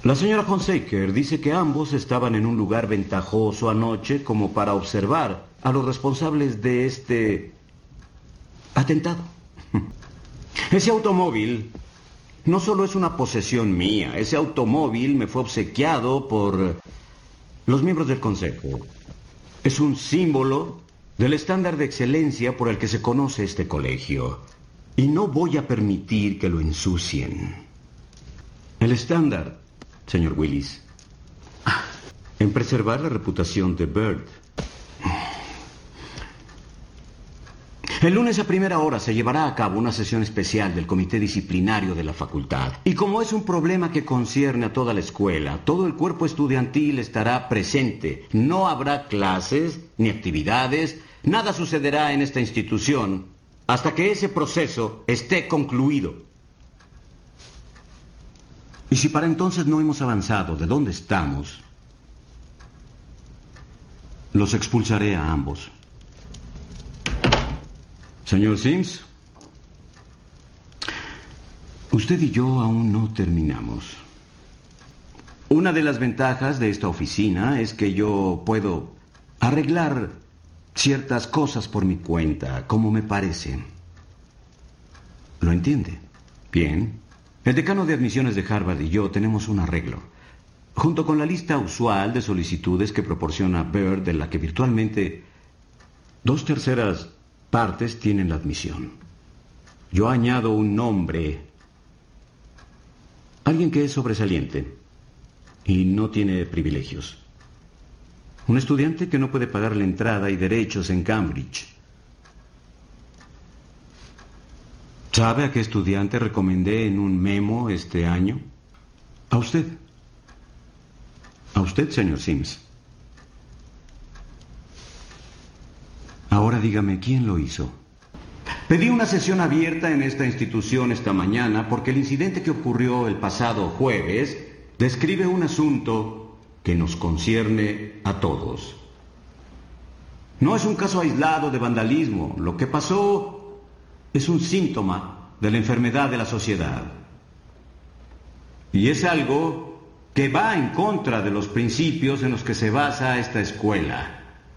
La señora Hunsaker dice que ambos estaban en un lugar ventajoso anoche como para observar a los responsables de este atentado. Ese automóvil no solo es una posesión mía, ese automóvil me fue obsequiado por los miembros del consejo. Es un símbolo del estándar de excelencia por el que se conoce este colegio. Y no voy a permitir que lo ensucien. El estándar, señor Willis, en preservar la reputación de Byrd. El lunes a primera hora se llevará a cabo una sesión especial del comité disciplinario de la facultad. Y como es un problema que concierne a toda la escuela, todo el cuerpo estudiantil estará presente. No habrá clases ni actividades. Nada sucederá en esta institución hasta que ese proceso esté concluido. Y si para entonces no hemos avanzado de dónde estamos, los expulsaré a ambos. Señor Sims, usted y yo aún no terminamos. Una de las ventajas de esta oficina es que yo puedo arreglar ciertas cosas por mi cuenta, como me parece. ¿Lo entiende? Bien. El decano de admisiones de Harvard y yo tenemos un arreglo. Junto con la lista usual de solicitudes que proporciona Byrd, de la que virtualmente 2/3 partes tienen la admisión. Yo añado un nombre. Alguien que es sobresaliente y no tiene privilegios. Un estudiante que no puede pagar la entrada y derechos en Cambridge. ¿Sabe a qué estudiante recomendé en un memo este año? A usted. A usted, señor Sims. Ahora dígame, ¿quién lo hizo? Pedí una sesión abierta en esta institución esta mañana porque el incidente que ocurrió el pasado jueves describe un asunto que nos concierne a todos. No es un caso aislado de vandalismo. Lo que pasó es un síntoma de la enfermedad de la sociedad. Y es algo que va en contra de los principios en los que se basa esta escuela.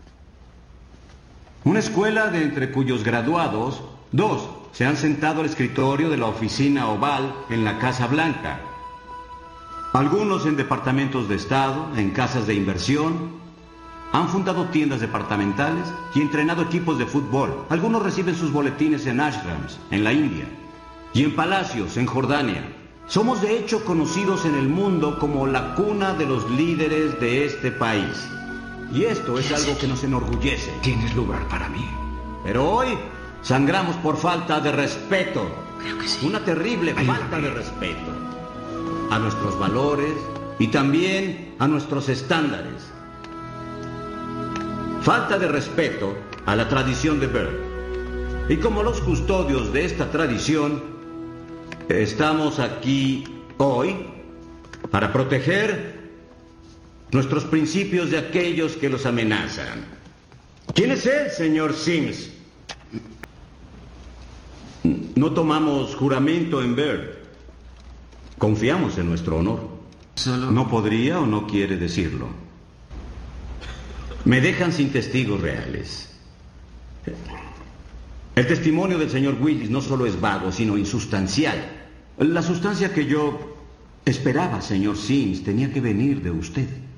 Una escuela de entre cuyos graduados, 2 se han sentado al escritorio de la oficina oval en la Casa Blanca. Algunos en departamentos de Estado, en casas de inversión, han fundado tiendas departamentales y entrenado equipos de fútbol. Algunos reciben sus boletines en ashrams, en la India, y en palacios, en Jordania. Somos de hecho conocidos en el mundo como la cuna de los líderes de este país. Y esto es algo que nos enorgullece. Tienes lugar para mí. Pero hoy sangramos por falta de respeto. Creo que sí. Una terrible falta de respeto a nuestros valores y también a nuestros estándares. Falta de respeto a la tradición de Byrd. Y como los custodios de esta tradición, estamos aquí hoy para proteger nuestros principios de aquellos que los amenazan. ¿Quién es él, señor Sims? No tomamos juramento en Byrd. Confiamos en nuestro honor. ¿No podría o no quiere decirlo? Me dejan sin testigos reales. El testimonio del señor Willis no solo es vago, sino insustancial. La sustancia que yo esperaba, señor Sims, tenía que venir de usted.